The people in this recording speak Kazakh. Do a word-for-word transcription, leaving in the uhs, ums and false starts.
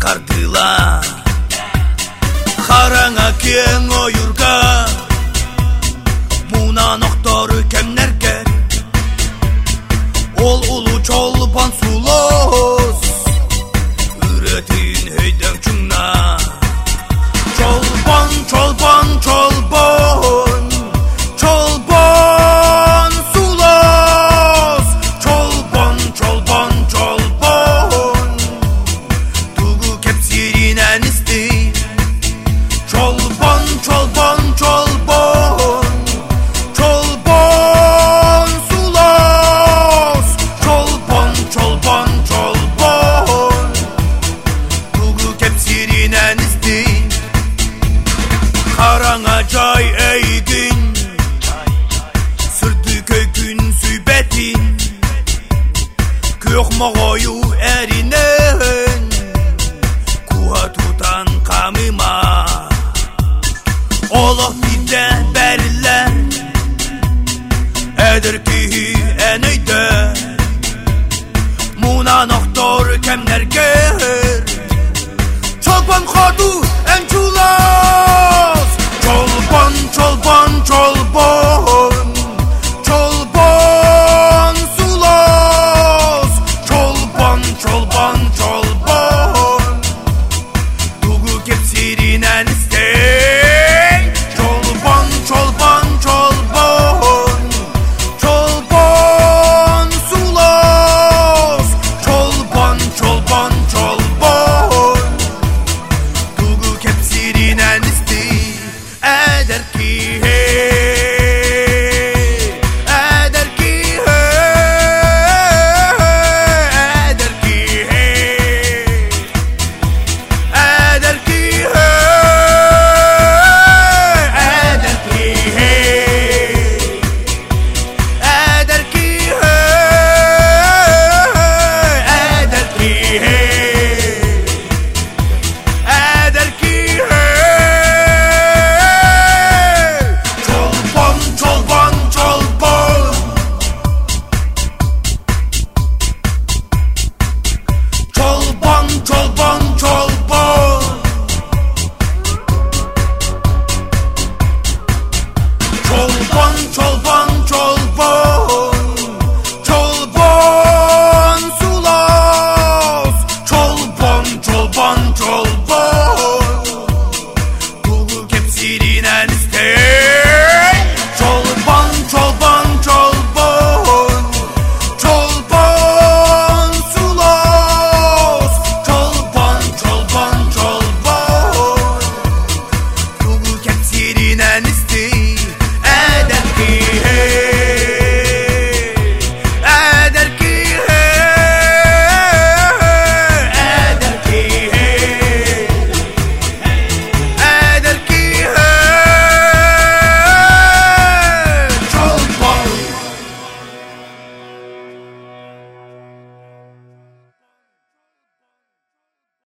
картыла Хараңа кең ойырға Мунан оқтары кемнерге Ол улу чолпан сулос Үретин хейден чуңна Чолпан, чолпан, чолпан Чолпан сулос Чолпан, чолпан, чолпан Тугу кепсиринен исти Чолпан, чолпан, чолпан Чолпан сулос Чолпан, чолпан, чолпан Тугу кепсиринен исти Қараңа жай әйгін Сүрді көйкін сүйбетін Көк мағойу әрінен Куа тұтан қамыма Олық биде бәрілер Әдір кейі әнейді Мунан оқтор кәмнергер Чолпан ходу әнчу